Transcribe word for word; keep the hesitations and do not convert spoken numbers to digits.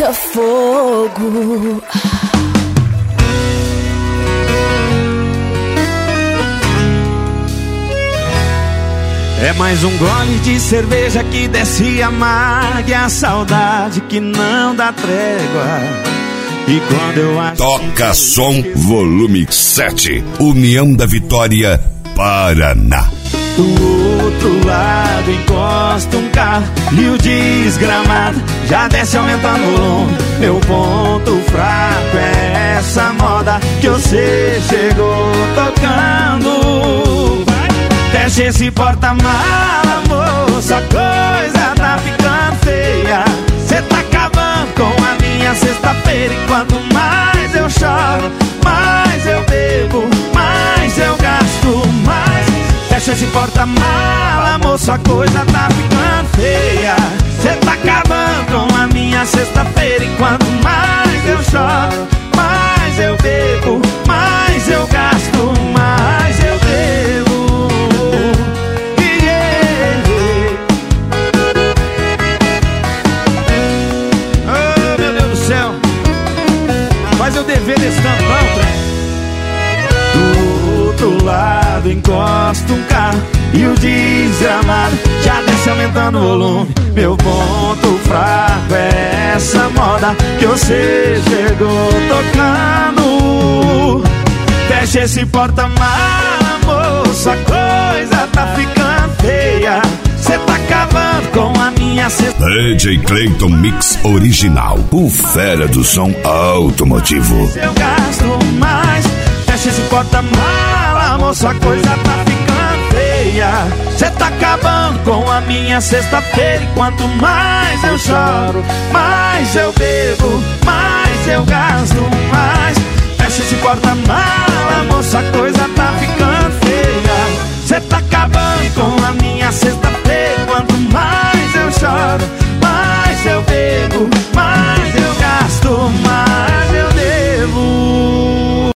pega fogo. É mais um gole de cerveja que desce amarga, e a saudade que não dá trégua. E quando eu acho Toca Som Volume sete, União da Vitória, Paraná. Do outro lado encosta um carro e o desgramado já desce aumentando o volume. Meu ponto fraco é essa moda que você chegou tocando. Fecha esse porta-mala, moça, a coisa tá ficando feia. Cê tá acabando com a minha sexta-feira. E quanto mais eu choro, mais eu bebo, mais eu gasto, mais. Fecha esse porta-mala, moça, a coisa tá ficando feia. Cê tá acabando com a minha sexta-feira. E quanto mais eu choro, mais eu bebo, mais eu gasto, mais eu bebo. Mas eu dever desse tanto não, trem. Do outro lado encosta um carro e o desgramado já desce aumentando o volume. Meu ponto fraco é essa moda que você chegou tocando. Fecha esse porta-mala, moça, a coisa tá ficando feia. Cê tá acabando com a minha cesta. D J Clayton Mix Original, o fera do som automotivo. Eu gasto mais. Fecha esse porta-mala, moça, a coisa tá ficando feia. Cê tá acabando com a minha sexta-feira. E quanto mais eu choro, mais eu bebo, mais eu gasto, mais. Fecha esse porta-mala,